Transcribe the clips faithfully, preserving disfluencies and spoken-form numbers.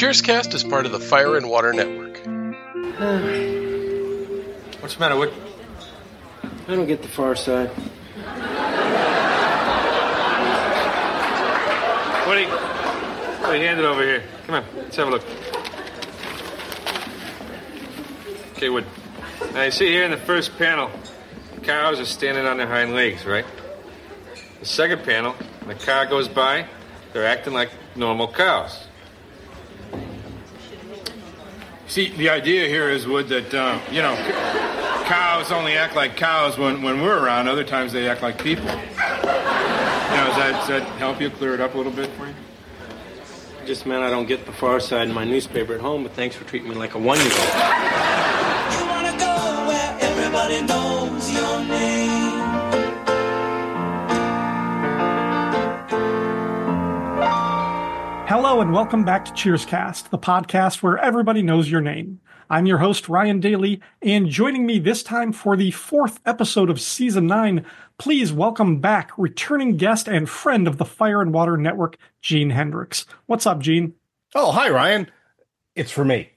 Cheerscast is part of the Fire and Water Network. What's the matter, Wood? I don't get the Far Side. Woody, Woody, hand it over here. Come on, let's have a look. Okay, Wood. Now, you see here in the first panel, cows are standing on their hind legs, right? The second panel, when the car goes by, they're acting like normal cows. See, the idea here is, Wood, that, uh, you know, cows only act like cows when, when we're around. Other times they act like people. You know, does that, does that help you clear it up a little bit for you? Just meant I don't get the Far Side in my newspaper at home, but thanks for treating me like a one-year-old. You wanna go where everybody knows your name. Hello and welcome back to Cheerscast, the podcast where everybody knows your name. I'm your host, Ryan Daly, and joining me this time for the fourth episode of Season nine, please welcome back returning guest and friend of the Fire and Water Network, Gene Hendricks. What's up, Gene? Oh, hi, Ryan. It's for me.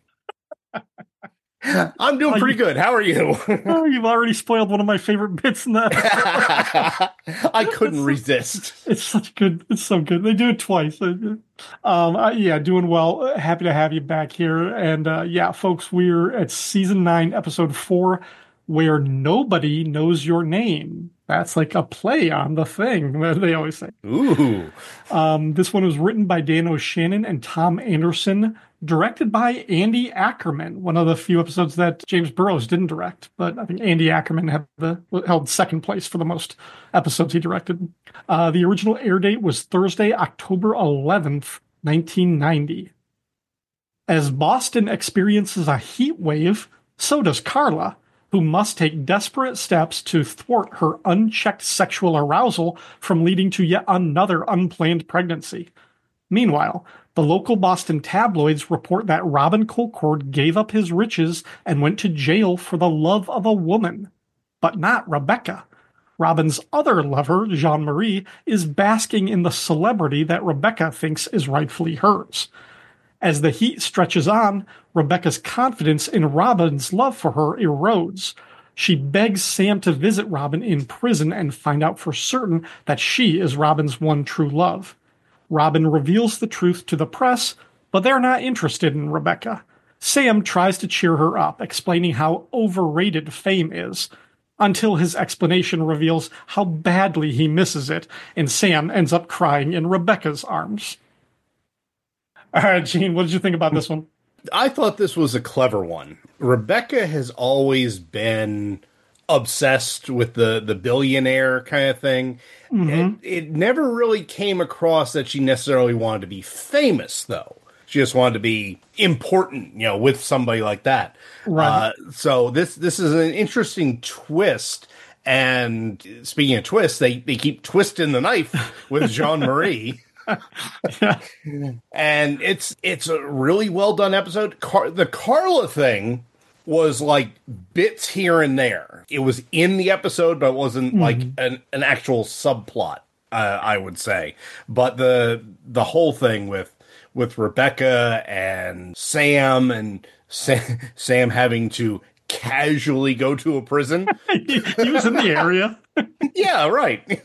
I'm doing pretty good. How are you? Oh, you've already spoiled one of my favorite bits in that. I couldn't it's, resist. It's such good. It's so good. They do it twice. Um, uh, yeah, doing well. Happy to have you back here. And uh, yeah, folks, we're at season nine, episode four, where nobody knows your name. That's like a play on the thing that they always say. Ooh. Um, this one was written by Dan O'Shannon and Tom Anderson, directed by Andy Ackerman, one of the few episodes that James Burrows didn't direct. But I think Andy Ackerman had the, held second place for the most episodes he directed. Uh, the original air date was Thursday, October eleventh, nineteen ninety. As Boston experiences a heat wave, so does Carla, who must take desperate steps to thwart her unchecked sexual arousal from leading to yet another unplanned pregnancy. Meanwhile, the local Boston tabloids report that Robin Colcord gave up his riches and went to jail for the love of a woman. But not Rebecca. Robin's other lover, Jean-Marie, is basking in the celebrity that Rebecca thinks is rightfully hers. As the heat stretches on, Rebecca's confidence in Robin's love for her erodes. She begs Sam to visit Robin in prison and find out for certain that she is Robin's one true love. Robin reveals the truth to the press, but they're not interested in Rebecca. Sam tries to cheer her up, explaining how overrated fame is, until his explanation reveals how badly he misses it, and Sam ends up crying in Rebecca's arms. All right, Gene, what did you think about this one? I thought this was a clever one. Rebecca has always been obsessed with the, the billionaire kind of thing. Mm-hmm. It, it never really came across that she necessarily wanted to be famous, though. She just wanted to be important, you know, with somebody like that. Right. Uh, so this this is an interesting twist. And speaking of twists, they, they keep twisting the knife with Jean-Marie. Yeah. And it's it's a really well done episode. Car- the Carla thing was like bits here and there. It was in the episode, but it wasn't mm-hmm. like an, an actual subplot, uh, I would say. But the the whole thing with with Rebecca and Sam and Sam, Sam having to casually go to a prison. he, he was in the area. Yeah, right.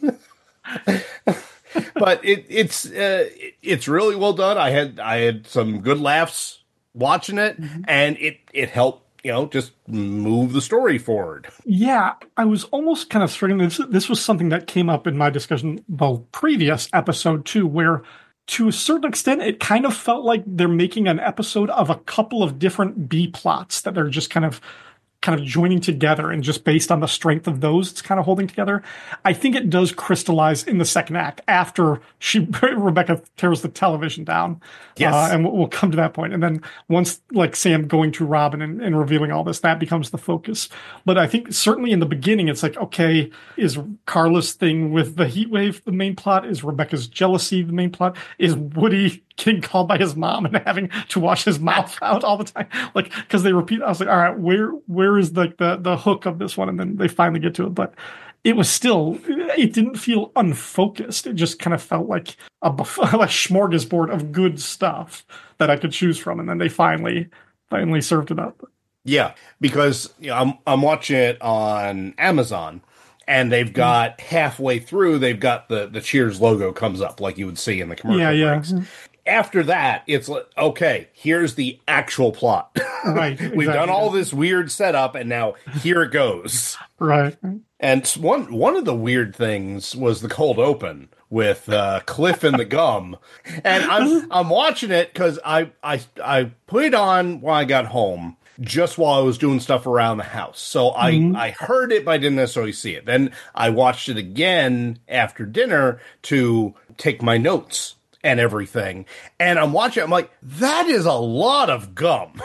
But it, it's uh, it's really well done. I had I had some good laughs watching it, mm-hmm. and it, it helped, you know, just move the story forward. Yeah, I was almost kind of struggling. This, this was something that came up in my discussion the previous episode too, where to a certain extent it kind of felt like they're making an episode of a couple of different B plots that they're just kind of kind of joining together, and just based on the strength of those, it's kind of holding together. I think it does crystallize in the second act after she Rebecca tears the television down. Yes. Uh, and we'll, we'll come to that point. And then once like Sam going to Robin and, and revealing all this, that becomes the focus. But I think certainly in the beginning, it's like, okay, is Carla's thing with the heat wave the main plot? Is Rebecca's jealousy the main plot? Is Woody getting called by his mom and having to wash his mouth out all the time? Like, because they repeat, I was like, all right, where where is the, the the hook of this one? And then they finally get to it. But it was still, it didn't feel unfocused. It just kind of felt like a, buff- a smorgasbord of good stuff that I could choose from. And then they finally, finally served it up. Yeah, because you know, I'm I'm watching it on Amazon, and they've got mm. halfway through, they've got the, the Cheers logo comes up like you would see in the commercial yeah, yeah. breaks. After that, it's like, okay, here's the actual plot. Right. We've exactly. done all this weird setup, and now here it goes. Right. And one one of the weird things was the cold open with uh, Cliff and the gum, and I'm I'm watching it because I I I put it on while I got home, just while I was doing stuff around the house. So I, mm-hmm. I heard it, but I didn't necessarily see it. Then I watched it again after dinner to take my notes and everything. And I'm watching it, I'm like, that is a lot of gum.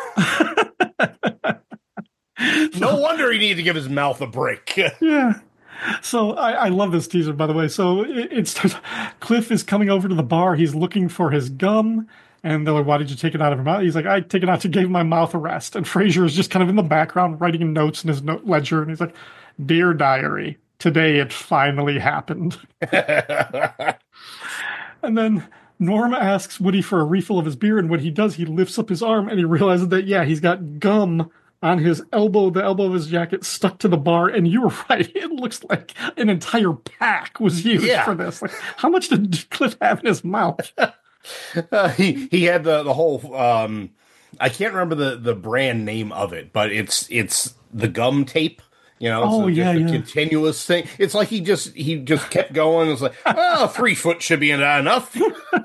No wonder he needed to give his mouth a break. Yeah. So I, I love this teaser, by the way. So it, it starts, Cliff is coming over to the bar. He's looking for his gum. And they're like, why did you take it out of your mouth? He's like, I take it out to give my mouth a rest. And Frasier is just kind of in the background writing notes in his note ledger. And he's like, Dear Diary, today it finally happened. And then Norm asks Woody for a refill of his beer. And when he does, he lifts up his arm and he realizes that, yeah, he's got gum on his elbow, the elbow of his jacket stuck to the bar. And you were right. It looks like an entire pack was used yeah. for this. Like, how much did Cliff have in his mouth? Uh, he he had the the whole um, I can't remember the, the brand name of it, but it's it's the gum tape, you know. Oh so yeah, just a yeah. continuous thing. It's like he just he just kept going. It's like, oh, three foot should be enough.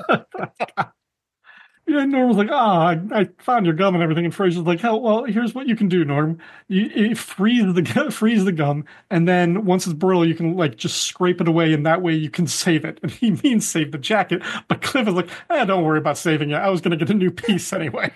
Yeah, Norm was like, ah, oh, I, I found your gum and everything. And Frasier's like, hell, well, here's what you can do, Norm. You, you freeze the freeze the gum, and then once it's brittle, you can like just scrape it away, and that way you can save it. And he means save the jacket, but Cliff is like, eh, don't worry about saving it. I was going to get a new piece anyway.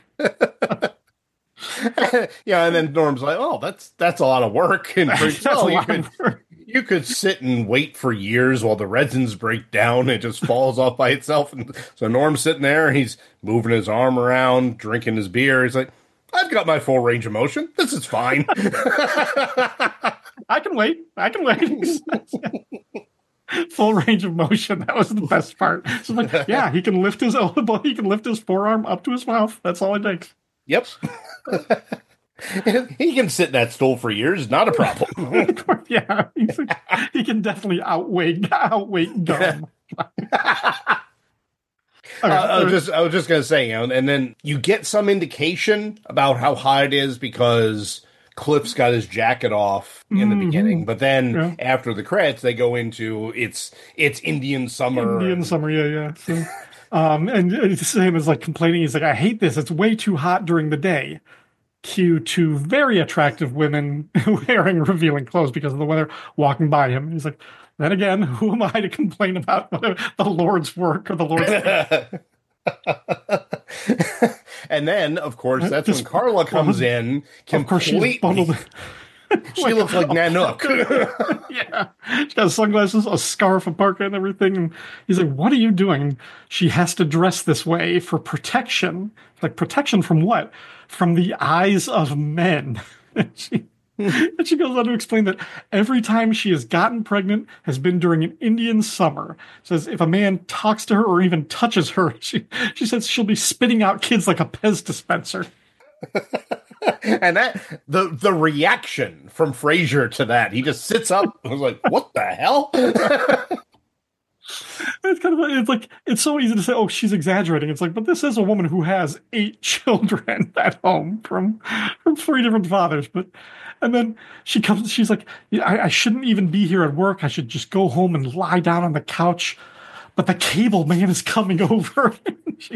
Yeah, and then Norm's like, oh, that's that's a lot of work. And Frasier's, oh, you could you could sit and wait for years while the resins break down. It just falls off by itself. And so Norm's sitting there, and he's moving his arm around, drinking his beer. He's like, I've got my full range of motion. This is fine. I can wait. I can wait. Full range of motion. That was the best part. So like, yeah, he can lift his elbow. He can lift his forearm up to his mouth. That's all it takes. Yep. He can sit in that stool for years, not a problem. Yeah, he's like, he can definitely outweigh outweigh gum. Okay, uh, I was just I was just gonna say, you know, and then you get some indication about how hot it is because Cliff's got his jacket off in the mm-hmm. beginning, but then yeah. after the credits, they go into it's it's Indian summer. Indian and, summer, yeah, yeah. So, um, and it's the same as like complaining. He's like, I hate this. It's way too hot during the day. Cue to very attractive women wearing revealing clothes because of the weather walking by him. He's like, then again, who am I to complain about whether the Lord's work or the Lord's work? And then, of course, that's Just, when Carla comes well, in completely. She like, looks like Nanook. Yeah. She got sunglasses, a scarf, a parka, and everything. And he's like, what are you doing? She has to dress this way for protection. Like, protection from what? From the eyes of men. And she, and she goes on to explain that every time she has gotten pregnant has been during an Indian summer. Says if a man talks to her or even touches her, she, she says she'll be spitting out kids like a Pez dispenser. And that the the reaction from Frasier to that, he just sits up and was like, "What the hell?" It's kind of it's like it's so easy to say, "Oh, she's exaggerating." It's like, but this is a woman who has eight children at home from from three different fathers. But and then she comes, she's like, I, "I shouldn't even be here at work. I should just go home and lie down on the couch." But the cable man is coming over. she,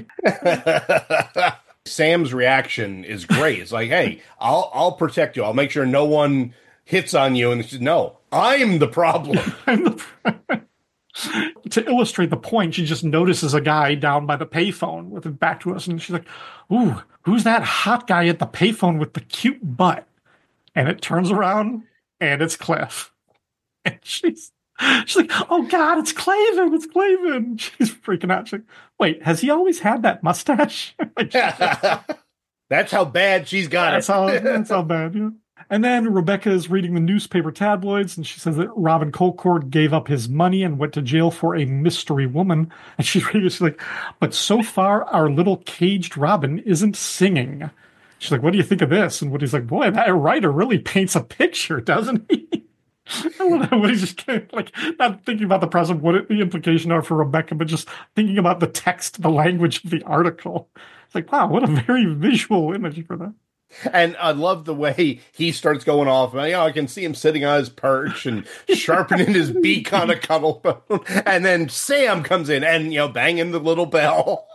Sam's reaction is great. It's like, hey, I'll I'll protect you. I'll make sure no one hits on you. And she says, no, I'm the problem. I'm the problem. To illustrate the point, she just notices a guy down by the payphone with it back to us. And she's like, ooh, who's that hot guy at the payphone with the cute butt? And it turns around and it's Cliff. And she's She's like, oh, God, it's Clavin. It's Clavin. She's freaking out. She's like, wait, has he always had that mustache? That's how bad she's got that's it. How, that's how bad, yeah. And then Rebecca is reading the newspaper tabloids, and she says that Robin Colcord gave up his money and went to jail for a mystery woman. And she's reading, she's like, but so far, our little caged Robin isn't singing. She's like, what do you think of this? And Woody's like, boy, that writer really paints a picture, doesn't he? I love that Woody's just kind of like, not thinking about the present, what it, the implication are for Rebecca, but just thinking about the text, the language of the article. It's like, wow, what a very visual image for that. And I love the way he starts going off. You know, I can see him sitting on his perch and sharpening his beak on a cuddle bone. And then Sam comes in and, you know, banging the little bell.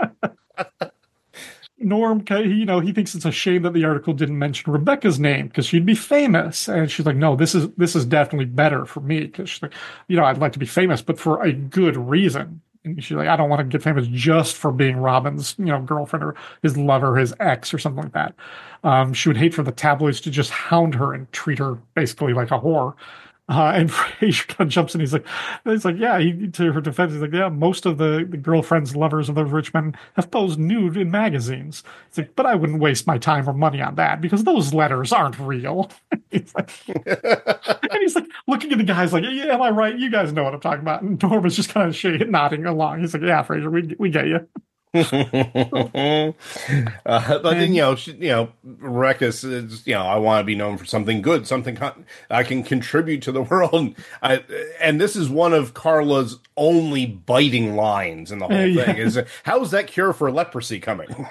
Norm, you know, he thinks it's a shame that the article didn't mention Rebecca's name because she'd be famous. And she's like, no, this is this is definitely better for me because she's like, you know, I'd like to be famous, but for a good reason. And she's like, I don't want to get famous just for being Robin's, you know, girlfriend or his lover, his ex or something like that. Um, she would hate for the tabloids to just hound her and treat her basically like a whore. Uh, and Frasier kind of jumps in. He's like, he's like, yeah, he, to her defense, he's like, yeah, most of the, the girlfriends, lovers of those rich men have posed nude in magazines. It's like, but I wouldn't waste my time or money on that because those letters aren't real. He's like, and he's like looking at the guys like, yeah, am I right? You guys know what I'm talking about. And Norman's just kind of shaking, nodding along. He's like, yeah, Frasier, we we get you. uh, but then, you know, she, you know, Rebecca says, you know, I want to be known for something good, something con- I can contribute to the world. I, and this is one of Carla's only biting lines in the whole uh, yeah. thing is, how's that cure for leprosy coming?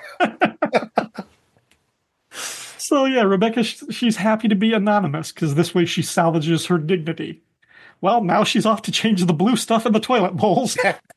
So, yeah, Rebecca, she's happy to be anonymous because this way she salvages her dignity. Well, now she's off to change the blue stuff in the toilet bowls.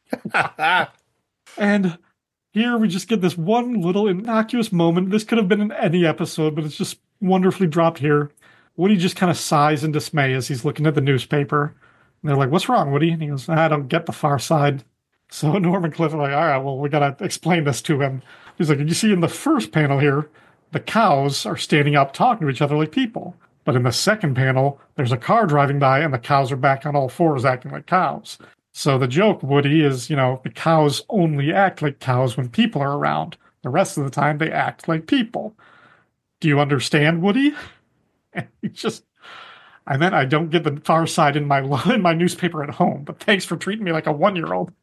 And here we just get this one little innocuous moment. This could have been in any episode, but it's just wonderfully dropped here. Woody just kind of sighs in dismay as he's looking at the newspaper. And they're like, what's wrong, Woody? And he goes, I don't get the Far Side. So Norm and Cliff are like, all right, well, we got to explain this to him. He's like, you see in the first panel here, the cows are standing up talking to each other like people. But in the second panel, there's a car driving by and the cows are back on all fours acting like cows. So the joke, Woody, is, you know, the cows only act like cows when people are around. The rest of the time, they act like people. Do you understand, Woody? And he just, I meant I don't get the Far Side in my in my newspaper at home, but thanks for treating me like a one-year-old.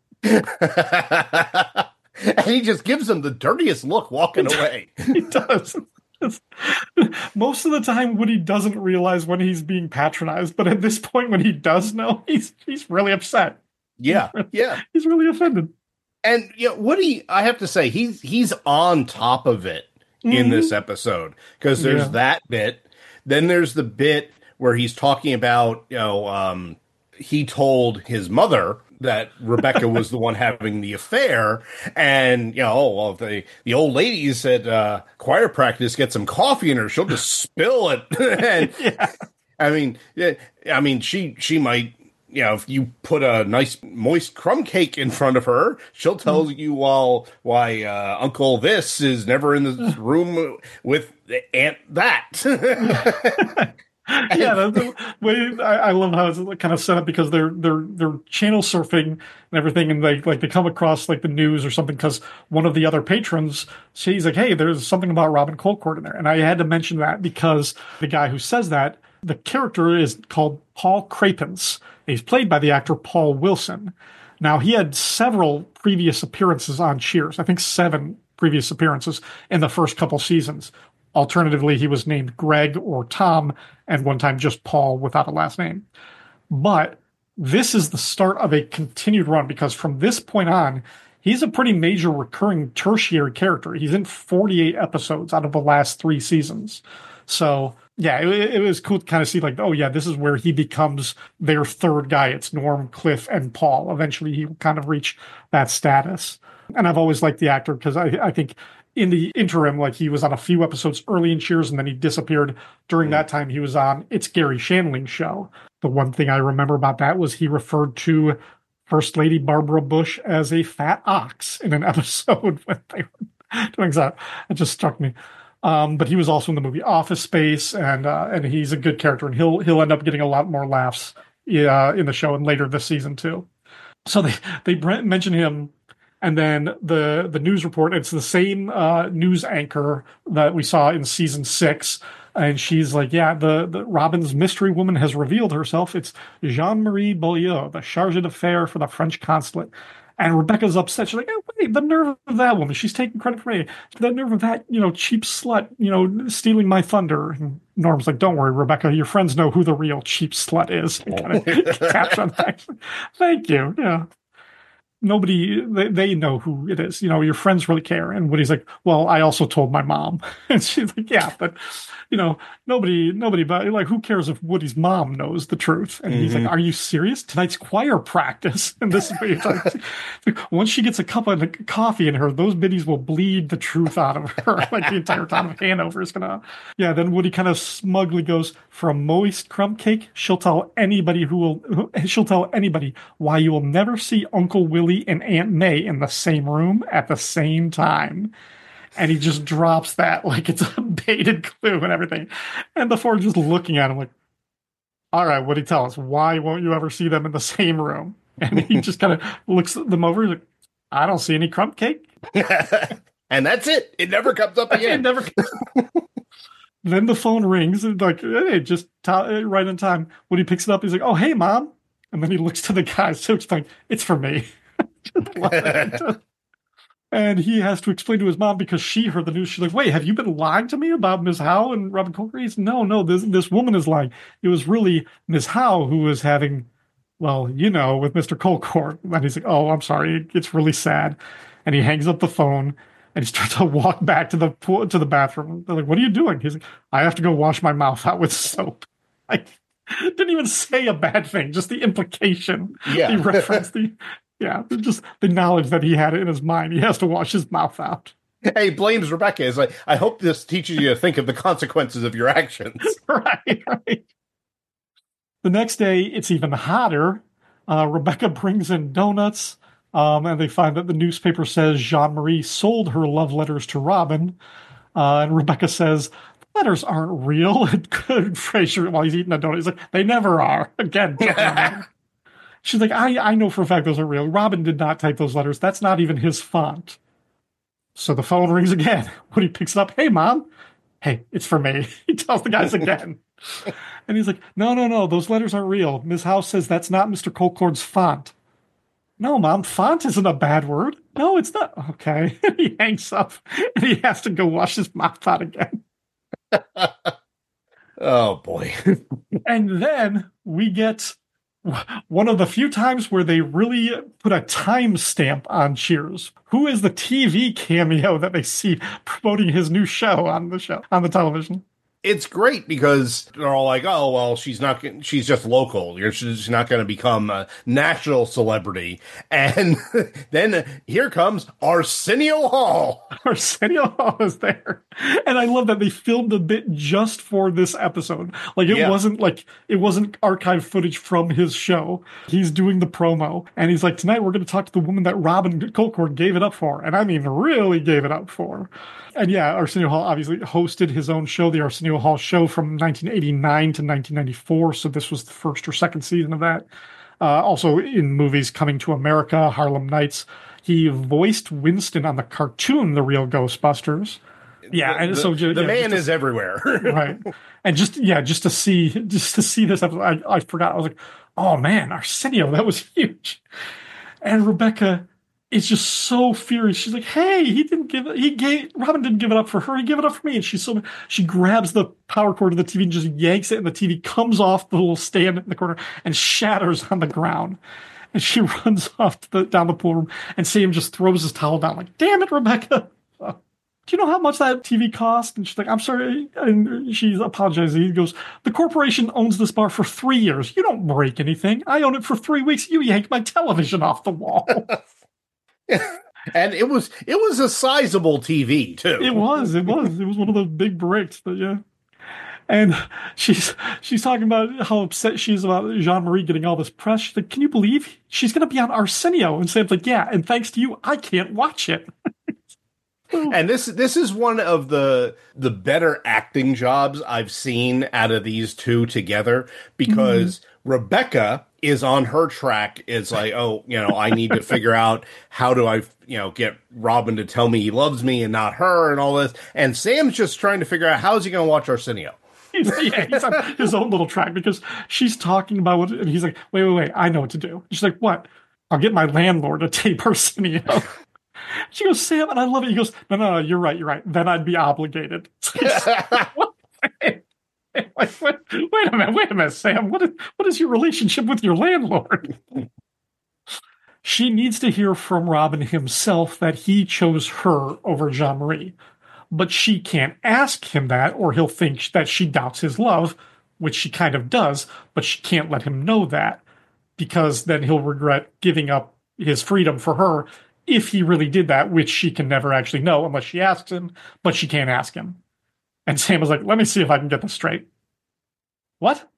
And he just gives him the dirtiest look walking away. He does. Most of the time, Woody doesn't realize when he's being patronized, but at this point, when he does know, he's he's really upset. Yeah, yeah. He's really offended. And you know, Woody, I have to say, he's he's on top of it mm-hmm. in this episode because there's yeah. that bit. Then there's the bit where he's talking about, you know, um, he told his mother that Rebecca was the one having the affair, and you know, oh, well, the the old lady said uh, choir practice, get some coffee in her, she'll just spill it. And yeah. I mean, yeah, I mean, she she might. You know, if you put a nice moist crumb cake in front of her, she'll tell mm. you all why uh, Uncle this is never in the room with Aunt that. Yeah, the way I, I love how it's kind of set up because they're they're they're channel surfing and everything, and they like they come across like the news or something because one of the other patrons, she's like, "Hey, there's something about Robin Colcord in there," and I had to mention that because the guy who says that, the character is called Paul Crapens. He's played by the actor Paul Wilson. Now, he had several previous appearances on Cheers. I think seven previous appearances in the first couple seasons. Alternatively, he was named Greg or Tom, and one time just Paul without a last name. But this is the start of a continued run because from this point on, he's a pretty major recurring tertiary character. He's in forty-eight episodes out of the last three seasons. So, yeah, it, it was cool to kind of see, like, oh, yeah, this is where he becomes their third guy. It's Norm, Cliff, and Paul. Eventually, he will kind of reach that status. And I've always liked the actor because I, I think in the interim, like, he was on a few episodes early in Cheers, and then he disappeared. During that time, he was on It's Gary Shandling's show. The one thing I remember about that was he referred to First Lady Barbara Bush as a fat ox in an episode when they were doing that. It just struck me. Um, but he was also in the movie Office Space, and uh, and he's a good character, and he'll he'll end up getting a lot more laughs uh, in the show and later this season too. So they they mention him, and then the the news report. It's the same uh, news anchor that we saw in season six, And she's like, yeah, the, the Robin's mystery woman has revealed herself. It's Jean-Marie Beaulieu, the charge d'affaires for the French consulate. And Rebecca's upset. She's like, oh, wait, the nerve of that woman. She's taking credit for me. The nerve of that, you know, cheap slut, you know, stealing my thunder. And Norm's like, don't worry, Rebecca. Your friends know who the real cheap slut is. And kind of taps on that. Thank you. Yeah. Nobody, they, they know who it is. You know, your friends really care. And Woody's like, well, I also told my mom. And she's like, yeah, but, you know, nobody, nobody, but like, who cares if Woody's mom knows the truth? And mm-hmm. he's like, are you serious? Tonight's choir practice. And this is what you're talking about. Once she gets a cup of coffee in her, those biddies will bleed the truth out of her. Like the entire town of Hanover is going to, yeah. Then Woody kind of smugly goes, for a moist crumb cake, she'll tell anybody who will, she'll tell anybody why you will never see Uncle Willie and Aunt May in the same room at the same time. And he just drops that like it's a baited clue and everything. And the four are just looking at him like, all right, what'd he tell us? Why won't you ever see them in the same room? And he just kind of looks them over. He's like, I don't see any crumb cake. And that's it. It never comes up again. It never Then the phone rings and like, hey, just t- right in time. When he picks it up, he's like, oh, hey, Mom. And then he looks to the guy. So it's like, it's for me. And he has to explain to his mom because she heard the news. She's like, wait, have you been lying to me about Miss Howe and Robin Colker? He's, no, no, this this woman is lying. It was really Miss Howe who was having, well, you know, with Mister Colcourt. And he's like, oh, I'm sorry. It's really sad. And he hangs up the phone and he starts to walk back to the pool, to the bathroom. They're like, what are you doing? He's like, I have to go wash my mouth out with soap. Like, didn't even say a bad thing, just the implication. Yeah. He referenced the... Yeah, just the knowledge that he had it in his mind. He has to wash his mouth out. Hey, blames Rebecca. Is like, I hope this teaches you to think of the consequences of your actions. Right, right. The next day, it's even hotter. Uh, Rebecca brings in donuts, um, and they find that the newspaper says Jean-Marie sold her love letters to Robin. Uh, and Rebecca says, letters aren't real. And Frasier, while he's eating a donut, he's like, they never are. Again. She's like, I, I know for a fact those are real. Robin did not type those letters. That's not even his font. So the phone rings again. When he picks it up, hey, Mom. Hey, it's for me. He tells the guys again. And he's like, no, no, no, those letters aren't real. Miss Howe says that's not Mister Colcourt's font. No, Mom, font isn't a bad word. No, it's not. Okay. He hangs up and he has to go wash his mouth out again. Oh, boy. And then we get one of the few times where they really put a timestamp on Cheers. Who is the T V cameo that they see promoting his new show on the show on the television? It's great because they're all like, oh, well, she's not, she's just local. She's not going to become a national celebrity. And then here comes Arsenio Hall. Arsenio Hall is there. And I love that they filmed a bit just for this episode. Like, it yeah. wasn't like, it wasn't archive footage from his show. He's doing the promo. And he's like, tonight we're going to talk to the woman that Robin Colcourt gave it up for. And I mean, really gave it up for. And yeah, Arsenio Hall obviously hosted his own show, the Arsenio Hall Show, from nineteen eighty-nine to nineteen ninety-four. So this was the first or second season of that. Uh, also in movies Coming to America, Harlem Nights. He voiced Winston on the cartoon, The Real Ghostbusters. Yeah, the, and so the, the yeah, man to, is everywhere, right? And just yeah, just to see just to see this episode, I, I forgot. I was like, oh man, Arsenio, that was huge. And Rebecca is just so furious. She's like, hey, he didn't give it. He gave Robin didn't give it up for her. He gave it up for me. And she's so she grabs the power cord of the T V and just yanks it, and the T V comes off the little stand in the corner and shatters on the ground. And she runs off to the, down the pool room, and Sam just throws his towel down, like, damn it, Rebecca. Uh, do you know how much that T V cost? And she's like, I'm sorry. And she's apologizing. He goes, the corporation owns this bar for three years. You don't break anything. I own it for three weeks. You yanked my television off the wall. And it was it was a sizable T V too. It was, it was. It was one of those big bricks, but yeah. And she's she's talking about how upset she is about Jean-Marie getting all this press. She's like, can you believe she's gonna be on Arsenio? And Sam's like, yeah, and thanks to you, I can't watch it. And this this is one of the the better acting jobs I've seen out of these two together, because mm-hmm. Rebecca is on her track. It's like, oh, you know, I need to figure out how do I, you know, get Robin to tell me he loves me and not her and all this. And Sam's just trying to figure out how is he going to watch Arsenio. He's, yeah, he's on his own little track because she's talking about what, and he's like, wait, wait, wait, I know what to do. She's like, what? I'll get my landlord to tape Arsenio. She goes, Sam, and I love it. He goes, no, no, no, you're right, you're right. Then I'd be obligated. What? Wait, wait, wait a minute, wait a minute, Sam. What is, what is your relationship with your landlord? She needs to hear from Robin himself that he chose her over Jean-Marie. But she can't ask him that, or he'll think that she doubts his love, which she kind of does, but she can't let him know that, because then he'll regret giving up his freedom for her if he really did that, which she can never actually know unless she asks him, but she can't ask him. And Sam was like, let me see if I can get this straight. What?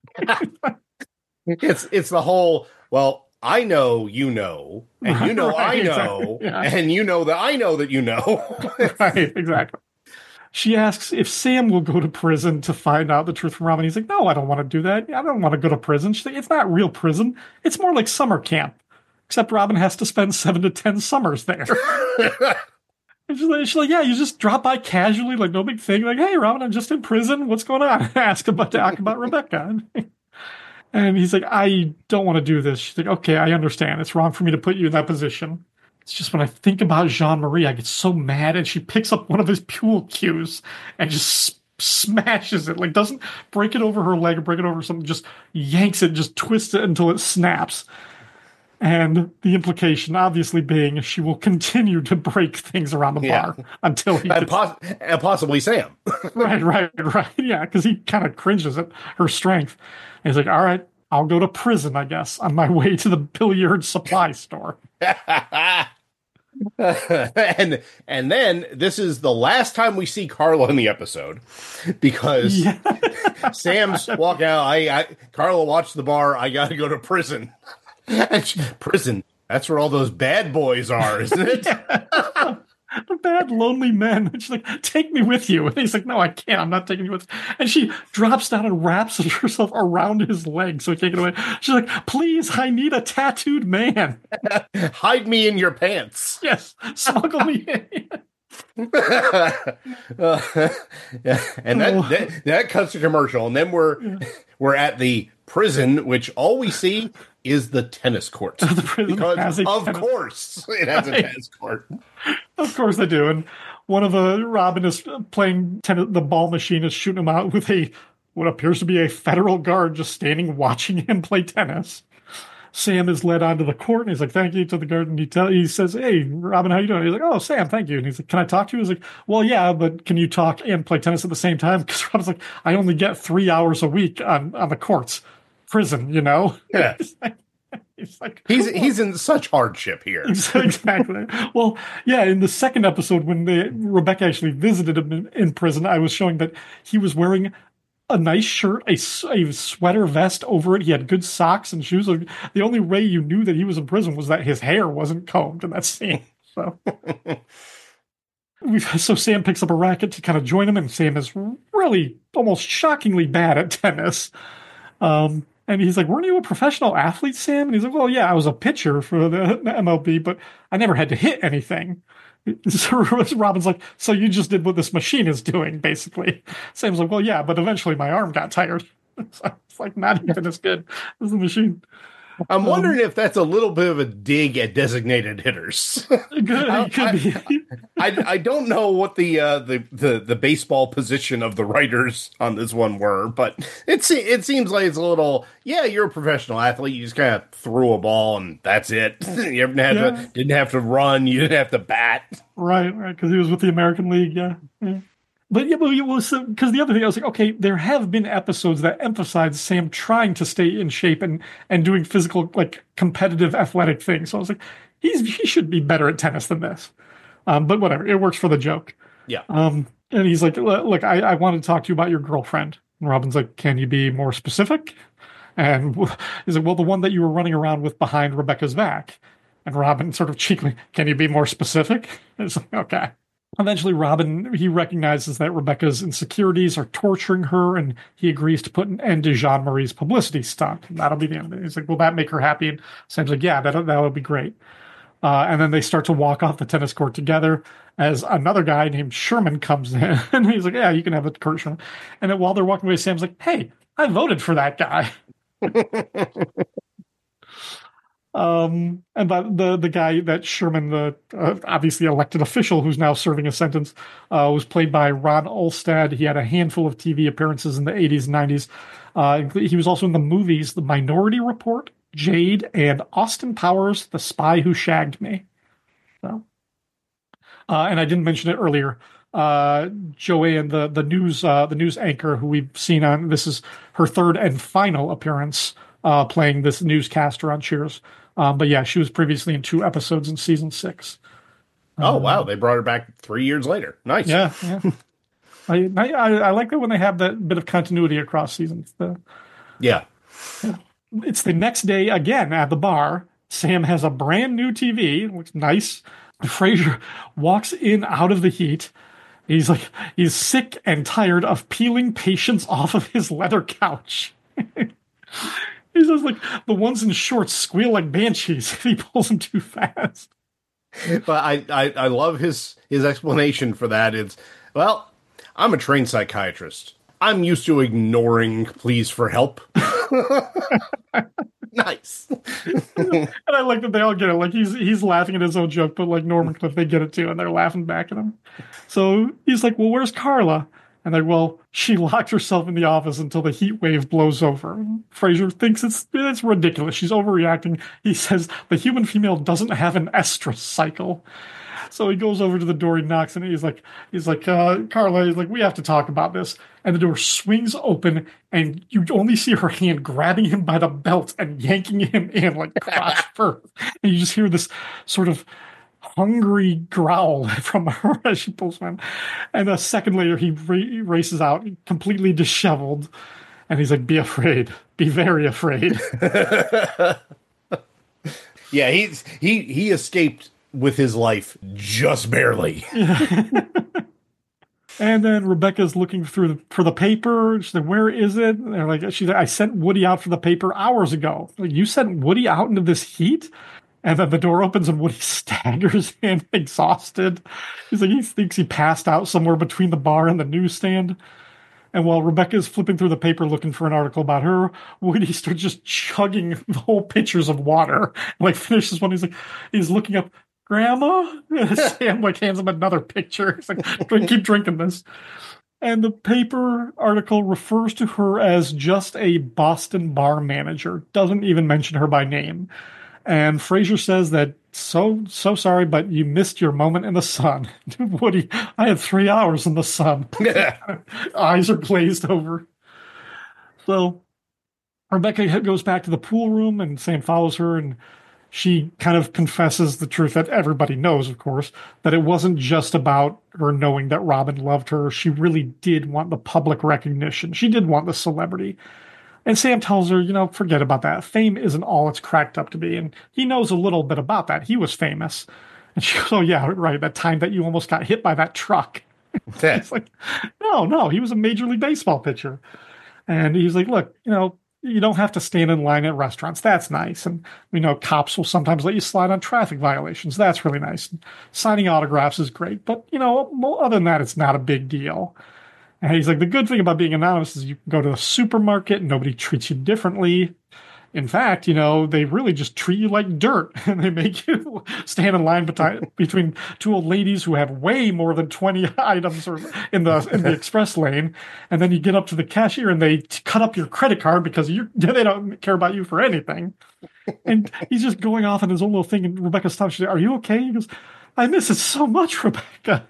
it's it's the whole, well, I know you know, and you know right, I know, exactly. Yeah. and you know that I know that you know. Right, exactly. She asks if Sam will go to prison to find out the truth from Robin. He's like, no, I don't want to do that. I don't want to go to prison. She's like, it's not real prison. It's more like summer camp. Except Robin has to spend seven to ten summers there. And she's like, she's like, yeah, you just drop by casually, like no big thing. Like, hey, Robin, I'm just in prison. What's going on? Ask about talk about Rebecca. And he's like, I don't want to do this. She's like, okay, I understand. It's wrong for me to put you in that position. It's just when I think about Jean-Marie, I get so mad. And she picks up one of his pool cues and just smashes it. Like, doesn't break it over her leg or break it over something. Just yanks it, just twists it until it snaps. And the implication, obviously, being she will continue to break things around the Yeah. bar until he and, gets... poss- and possibly Sam. Right, right, right. Yeah, because he kind of cringes at her strength. And he's like, all right, I'll go to prison, I guess, on my way to the billiard supply store. and and then this is the last time we see Carla in the episode, because Yeah. Sam's walking out. I, I Carla watched the bar. I got to go to prison. And she, prison. That's where all those bad boys are, isn't it? The bad, lonely men. And she's like, take me with you. And he's like, no, I can't. I'm not taking you with. And she drops down and wraps herself around his leg so he can't get away. She's like, please, I need a tattooed man. Hide me in your pants. Yes, smuggle me in. uh, yeah. And that, that that cuts to commercial, and then we're yeah. we're at the prison, which all we see is the tennis court. The prison because has a of tennis. course it has Right. a tennis court. Of course they do. And one of the Robin is playing tennis, the ball machine is shooting him out with a what appears to be a federal guard just standing watching him play tennis. Sam is led onto the court, and he's like, thank you to the guard. And he, tell, he says, hey, Robin, how you doing? He's like, oh, Sam, thank you. And he's like, can I talk to you? He's like, well, yeah, but can you talk and play tennis at the same time? Because Robin's like, I only get three hours a week on, on the courts. Prison, you know? Yeah. he's like, he's, like, He's he's in such hardship here. Exactly. Well, yeah, in the second episode, when the, Rebecca actually visited him in, in prison, I was showing that he was wearing a nice shirt, a, a sweater vest over it. He had good socks and shoes. The only way you knew that he was in prison was that his hair wasn't combed in that scene. So, so Sam picks up a racket to kind of join him, and Sam is really almost shockingly bad at tennis. Um, and he's like, weren't you a professional athlete, Sam? And he's like, well, yeah, I was a pitcher for the M L B, but I never had to hit anything. So Robin's like, so you just did what this machine is doing, basically. Sam's like, well, yeah, but eventually my arm got tired. It's like not even as good as the machine. I'm Um, wondering if that's a little bit of a dig at designated hitters. Good, it could be. I, I don't know what the, uh, the the the baseball position of the writers on this one were, but it se- it seems like it's a little. Yeah, you're a professional athlete. You just kind of threw a ball and that's it. You didn't have Yeah. to didn't have to run. You didn't have to bat. Right, right, because he was with the American League, yeah. yeah. But yeah, but it was because the other thing I was like, okay, there have been episodes that emphasize Sam trying to stay in shape and and doing physical, like competitive, athletic things. So I was like, he's he should be better at tennis than this. Um, but whatever, it works for the joke. Yeah. Um, and he's like, look, I, I want to talk to you about your girlfriend. And Robin's like, can you be more specific? And he's like, well, the one that you were running around with behind Rebecca's back. And Robin sort of cheekily, can you be more specific? And it's like, okay. Eventually, Robin, he recognizes that Rebecca's insecurities are torturing her, and he agrees to put an end to Jean-Marie's publicity stunt. And that'll be the end of it. He's like, will that make her happy? And Sam's like, yeah, that, that would be great. Uh, and then they start to walk off the tennis court together as another guy named Sherman comes in. And he's like, yeah, you can have it, Kurt Sherman. And then while they're walking away, Sam's like, hey, I voted for that guy. Um, and but the the guy that Sherman, the uh, obviously elected official who's now serving a sentence, uh, was played by Ron Olstad. He had a handful of T V appearances in the eighties and nineties. Uh, he was also in the movies The Minority Report, Jade, and Austin Powers, The Spy Who Shagged Me. So, uh, and I didn't mention it earlier. Uh, Joanne, the the news uh, the news anchor who we've seen on, this is her third and final appearance uh, playing this newscaster on Cheers. Um, but yeah, she was previously in two episodes in season six. Oh, um, wow. They brought her back three years later. Nice. Yeah, yeah. I, I I like that when they have that bit of continuity across seasons. The, yeah. yeah. It's the next day again at the bar. Sam has a brand new T V. It looks nice. Frasier walks in out of the heat. He's like, he's sick and tired of peeling patients off of his leather couch. He says, like, the ones in shorts squeal like banshees if he pulls them too fast. But I, I, I love his, his explanation for that. It's, well, I'm a trained psychiatrist. I'm used to ignoring pleas for help. Nice. And I like that they all get it. Like, he's he's laughing at his own joke, but like Norman Cliff, they get it too, and they're laughing back at him. So he's like, well, where's Carla? And they're, well, she locked herself in the office until the heat wave blows over. Frasier thinks it's it's ridiculous. She's overreacting. He says the human female doesn't have an estrus cycle. So he goes over to the door, he knocks, and he's like, he's like, uh, Carla, he's like, we have to talk about this. And the door swings open, and you only see her hand grabbing him by the belt and yanking him in like crotch first. And you just hear this sort of hungry growl from her as she pulls him in. And a second later, he ra- races out, completely disheveled. And he's like, be afraid. Be very afraid. Yeah, he's he he escaped with his life just barely. And then Rebecca's looking through the, for the paper. She's like, where is it? And they're like, she's like, I sent Woody out for the paper hours ago. Like, you sent Woody out into this heat? And then the door opens and Woody staggers in, exhausted. He's like, he thinks he passed out somewhere between the bar and the newsstand. And while Rebecca is flipping through the paper looking for an article about her, Woody starts just chugging whole pitchers of water. Like, finishes one. He's like, he's looking up, Grandma? Sam like hands him another picture. He's like, drink, keep drinking this. And the paper article refers to her as just a Boston bar manager. Doesn't even mention her by name. And Frasier says that, so, so sorry, but you missed your moment in the sun. Woody, I had three hours in the sun. Eyes are glazed over. So Rebecca goes back to the pool room, and Sam follows her, and she kind of confesses the truth that everybody knows, of course, that it wasn't just about her knowing that Robin loved her. She really did want the public recognition. She did want the celebrity. And Sam tells her, you know, forget about that. Fame isn't all it's cracked up to be. And he knows a little bit about that. He was famous. And she goes, oh, yeah, right. That time that you almost got hit by that truck. It's like, no, no, he was a Major League Baseball pitcher. And he's like, look, you know, you don't have to stand in line at restaurants. That's nice. And we know cops will sometimes let you slide on traffic violations. That's really nice. And signing autographs is great. But, you know, other than that, it's not a big deal. And he's like, the good thing about being anonymous is you can go to the supermarket and nobody treats you differently. In fact, you know, they really just treat you like dirt. And they make you stand in line between, between two old ladies who have way more than twenty items or in the in the express lane. And then you get up to the cashier and they t- cut up your credit card because you they don't care about you for anything. And he's just going off on his own little thing. And Rebecca stops. She's like, are you okay? He goes, I miss it so much, Rebecca.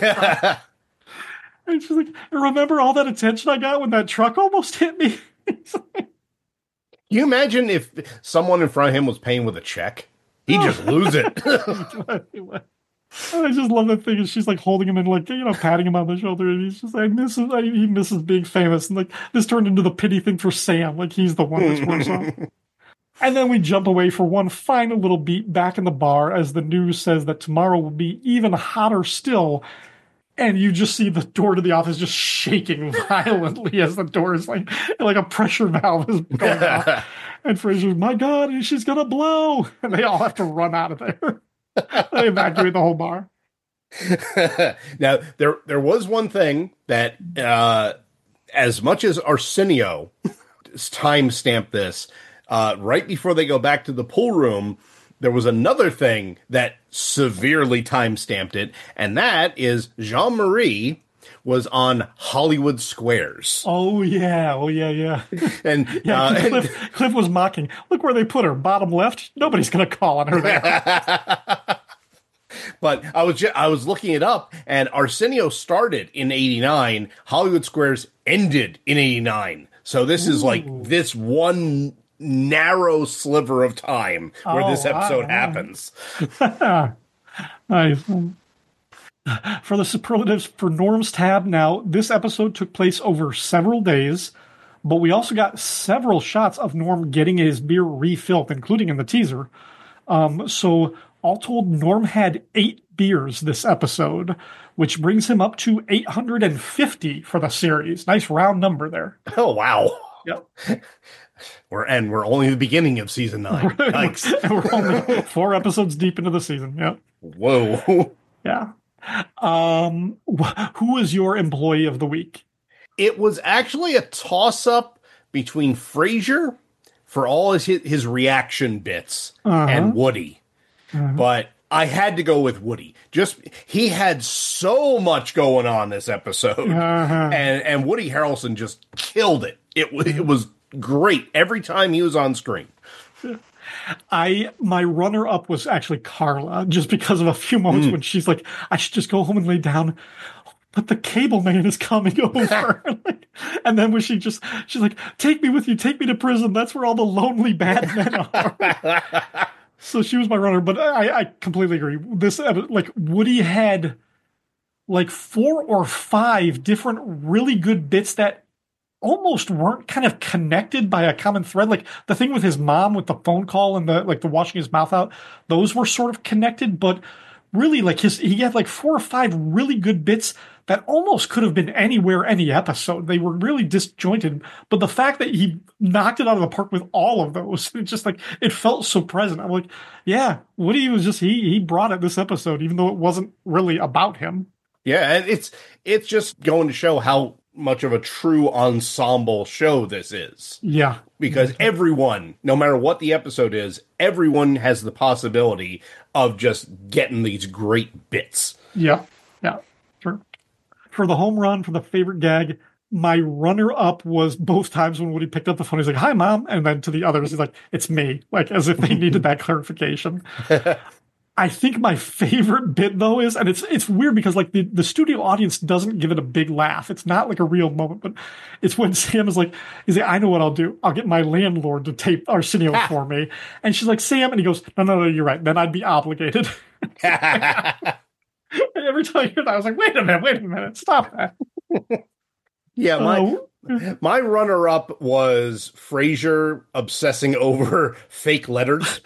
And she's like, remember all that attention I got when that truck almost hit me? Can you imagine if someone in front of him was paying with a check? He'd just lose it. I just love that thing. And she's like holding him and like, you know, patting him on the shoulder. And he's just like, misses, I, he misses being famous. And like, this turned into the pity thing for Sam. Like, he's the one that's worse off. And then we jump away for one final little beat back in the bar as the news says that tomorrow will be even hotter still. And you just see the door to the office just shaking violently as the door is like, like a pressure valve is going off. And Frasier's, my God, she's going to blow. And they all have to run out of there. They evacuate the whole bar. Now, there there was one thing that, uh, as much as Arsenio time-stamped this, uh, right before they go back to the pool room, there was another thing that severely time-stamped it, and that is Jean-Marie was on Hollywood Squares. Oh, yeah. Oh, yeah, yeah. And, yeah, uh, Cliff, and Cliff was mocking. Look where they put her. Bottom left. Nobody's going to call on her there. But I was just, I was looking it up, and Arsenio started in eighty-nine. Hollywood Squares ended in eighty-nine. So this Ooh. is like this one narrow sliver of time where oh, this episode wow. happens. Nice. For the superlatives for Norm's tab, now this episode took place over several days, but we also got several shots of Norm getting his beer refilled, including in the teaser. Um, so all told, Norm had eight beers this episode, which brings him up to eight hundred fifty for the series. Nice round number there. Oh, wow. Yep. We're and we're only the beginning of season nine. Thanks. And we're only four episodes deep into the season. Yep. Whoa. Yeah. Um, wh- who was your employee of the week? It was actually a toss-up between Frasier for all his his reaction bits uh-huh. and Woody. Uh-huh. But I had to go with Woody. Just he had so much going on this episode, uh-huh. and and Woody Harrelson just killed it. It was it was great every time he was on screen. I my runner up was actually Carla, just because of a few moments mm. when she's like, I should just go home and lay down. But the cable man is coming over. And then when she just, she's like, take me with you, take me to prison. That's where all the lonely bad men are. So she was my runner, but I, I completely agree. This, like, Woody had like four or five different really good bits that almost weren't kind of connected by a common thread. Like the thing with his mom with the phone call and the, like the washing his mouth out, those were sort of connected, but really like his, he had like four or five really good bits that almost could have been anywhere, any episode. They were really disjointed, but the fact that he knocked it out of the park with all of those, it just like, it felt so present. I'm like, yeah, Woody was just, he, he brought it this episode, even though it wasn't really about him. Yeah. And it's, it's just going to show how much of a true ensemble show this is. Yeah. Because everyone, no matter what the episode is, everyone has the possibility of just getting these great bits. Yeah. Yeah. Sure. For the home run, for the favorite gag, my runner-up was both times when Woody picked up the phone, he's like, hi, Mom. And then to the others, he's like, it's me. Like, as if they needed that clarification. I think my favorite bit, though, is, and it's it's weird because, like, the, the studio audience doesn't give it a big laugh. It's not, like, a real moment, but it's when Sam is like, he's like, I know what I'll do. I'll get my landlord to tape Arsenio ah. for me. And she's like, Sam, and he goes, no, no, no, you're right. Then I'd be obligated. And every time I hear that, I was like, wait a minute, wait a minute, stop that. Yeah, my uh, my runner-up was Frasier obsessing over fake letters.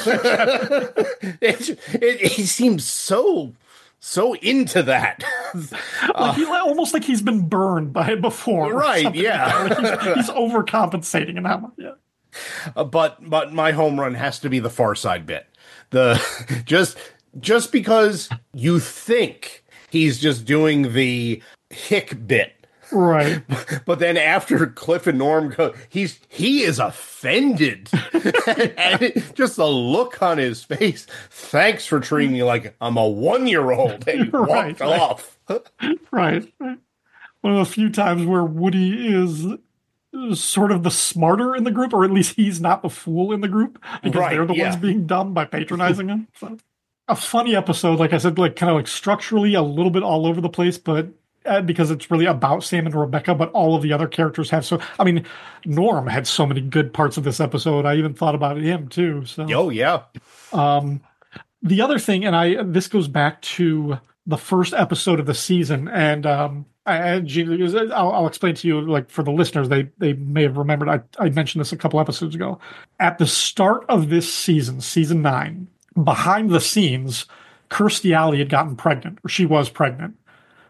it, it, he seems so so into that, like uh, he, almost like he's been burned by it before. Right? Yeah, like he's, he's overcompensating and how yeah. Uh, but but my home run has to be the Far Side bit. The just. Just because you think he's just doing the hick bit. Right. But then after Cliff and Norm go, he's, he is offended. And it, just the look on his face. Thanks for treating me like I'm a one-year-old. And he walked right, off. Right. Right. One of the few times where Woody is sort of the smarter in the group, or at least he's not the fool in the group, because right, they're the yeah. ones being dumb by patronizing him. So. A funny episode, like I said, like kind of like structurally a little bit all over the place, but uh, because it's really about Sam and Rebecca, but all of the other characters have so. I mean, Norm had so many good parts of this episode. I even thought about him too. So, oh yeah. Um, the other thing, and I this goes back to the first episode of the season, and um, I, I'll, I'll explain to you, like for the listeners, they they may have remembered. I I mentioned this a couple episodes ago. At the start of this season, season nine. Behind the scenes, Kirstie Alley had gotten pregnant, or she was pregnant.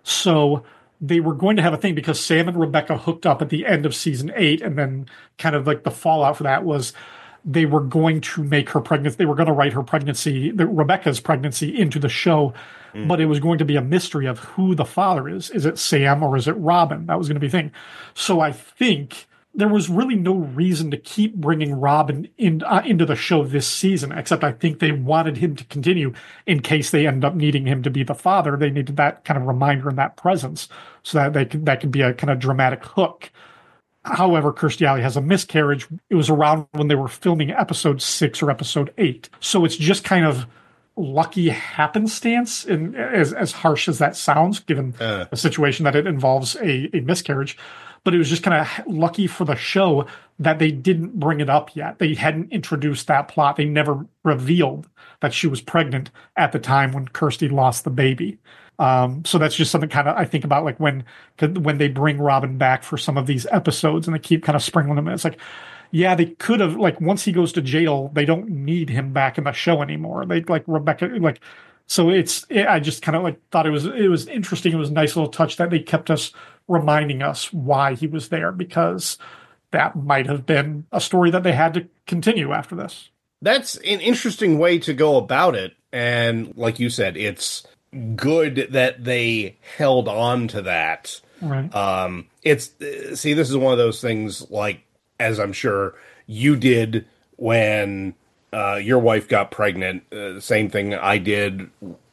So they were going to have a thing because Sam and Rebecca hooked up at the end of season eight, and then kind of like the fallout for that was they were going to make her pregnant. They were going to write her pregnancy, the, Rebecca's pregnancy, into the show, mm. but it was going to be a mystery of who the father is. Is it Sam or is it Robin? That was going to be a thing. So I think there was really no reason to keep bringing Robin in, uh, into the show this season, except I think they wanted him to continue in case they end up needing him to be the father. They needed that kind of reminder and that presence so that they could, that could be a kind of dramatic hook. However, Kirstie Alley has a miscarriage. It was around when they were filming episode six or episode eight. So it's just kind of lucky happenstance, and as, as harsh as that sounds, given uh. the situation that it involves a, a miscarriage. But it was just kind of lucky for the show that they didn't bring it up yet. They hadn't introduced that plot. They never revealed that she was pregnant at the time when Kirstie lost the baby. Um, so that's just something kind of I think about, like when when they bring Robin back for some of these episodes and they keep kind of sprinkling them in. It's like, yeah, they could have, like, once he goes to jail, they don't need him back in the show anymore. They like Rebecca, like, so it's, it, I just kind of like thought it was, it was interesting. It was a nice little touch that they kept us reminding us why he was there, because that might have been a story that they had to continue after this. That's an interesting way to go about it. And like you said, it's good that they held on to that. Right. Um, it's, see, this is one of those things, like, as I'm sure you did when uh, your wife got pregnant, uh, the same thing I did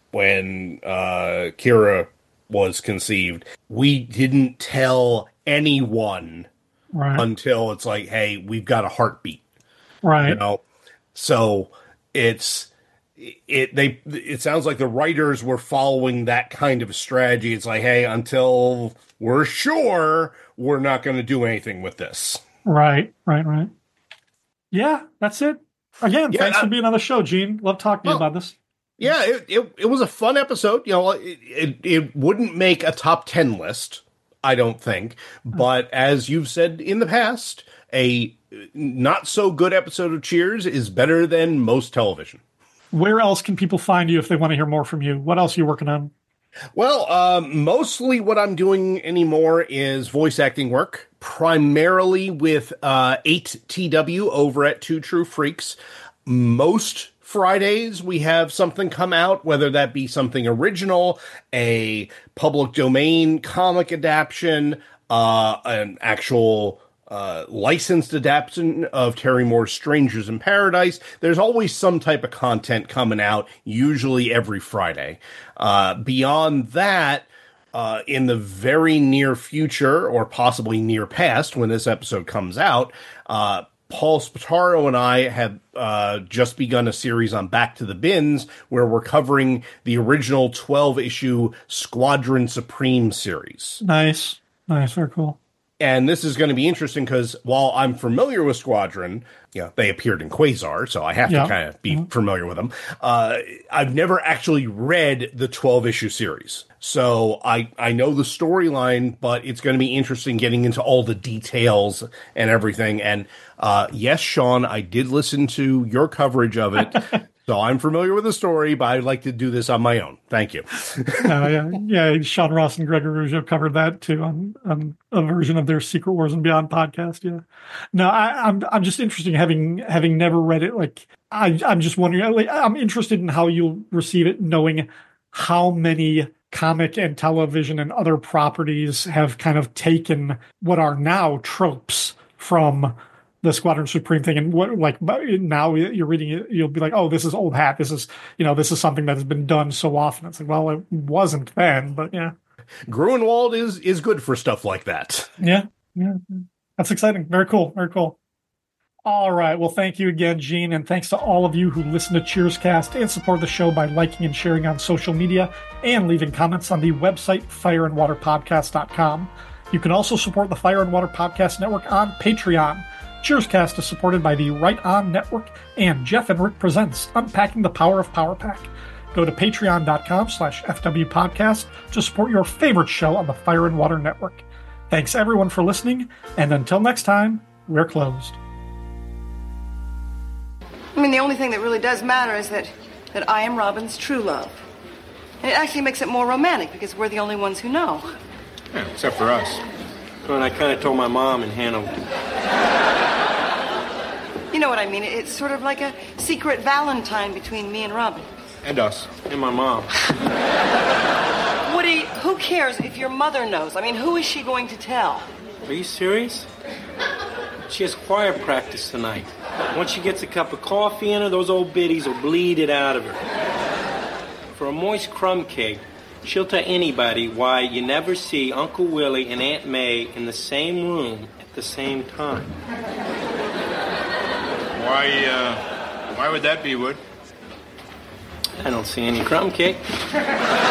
when uh, Kira was conceived. We didn't tell anyone right. until it's like, hey, we've got a heartbeat. Right. You know? So it's, it, they, it sounds like the writers were following that kind of strategy. It's like, hey, until we're sure, we're not going to do anything with this. Right, right, right. Yeah, that's it. Again, yeah, thanks I, for being on the show, Gene. Love talking well, to you about this. Yeah, it, it it was a fun episode. You know, it, it it wouldn't make a top ten list, I don't think. But as you've said in the past, a not so good episode of Cheers is better than most television. Where else can people find you if they want to hear more from you? What else are you working on? Well, um, mostly what I'm doing anymore is voice acting work, primarily with uh, eight T W over at Two True Freaks. Most Fridays we have something come out, whether that be something original, a public domain comic adaptation, uh, an actual uh, licensed adaptation of Terry Moore's Strangers in Paradise. There's always some type of content coming out, usually every Friday. Uh, beyond that, uh, in the very near future, or possibly near past when this episode comes out, uh, Paul Spataro and I have uh, just begun a series on Back to the Bins, where we're covering the original twelve-issue Squadron Supreme series. Nice. Nice. Very cool. And this is going to be interesting because while I'm familiar with Squadron, yeah, they appeared in Quasar, so I have yeah. to kind of be mm-hmm. familiar with them. Uh, I've never actually read the twelve-issue series. So I, I know the storyline, but it's going to be interesting getting into all the details and everything. And uh, yes, Sean, I did listen to your coverage of it. So I'm familiar with the story, but I'd like to do this on my own. Thank you. uh, yeah, yeah, Sean Ross and Greg Araujo covered that too on, on a version of their Secret Wars and Beyond podcast. Yeah, no, I, I'm I'm just interested, having having never read it. Like I I'm just wondering. Like, I'm interested in how you'll receive it, knowing how many comic and television and other properties have kind of taken what are now tropes from the Squadron Supreme thing, and what, like, now you're reading it, you'll be like, oh, this is old hat. This is, you know, this is something that has been done so often. It's like, well, it wasn't then, but yeah. Gruenwald is is good for stuff like that. Yeah, yeah, that's exciting. Very cool, very cool. All right, well, thank you again, Gene, and thanks to all of you who listen to Cheerscast and support the show by liking and sharing on social media and leaving comments on the website fire and water podcast dot com. You can also support the Fire and Water Podcast Network on Patreon. Cheerscast is supported by the Right On Network and Jeff and Rick Presents Unpacking the Power of Power Pack. Go to patreon.com slash FWPodcast to support your favorite show on the Fire and Water Network. Thanks everyone for listening, and until next time, we're closed. I mean, the only thing that really does matter is that, that I am Robin's true love. And it actually makes it more romantic because we're the only ones who know. Yeah, except for us. Well, and I kind of told my mom in Hanover. You know what I mean? It's sort of like a secret Valentine between me and Robin. And us. And my mom. Woody, who cares if your mother knows? I mean, who is she going to tell? Are you serious? She has choir practice tonight. Once she gets a cup of coffee in her, those old biddies will bleed it out of her. For a moist crumb cake, she'll tell anybody why you never see Uncle Willie and Aunt May in the same room at the same time. Why, uh, why would that be, Wood? I don't see any crumb cake.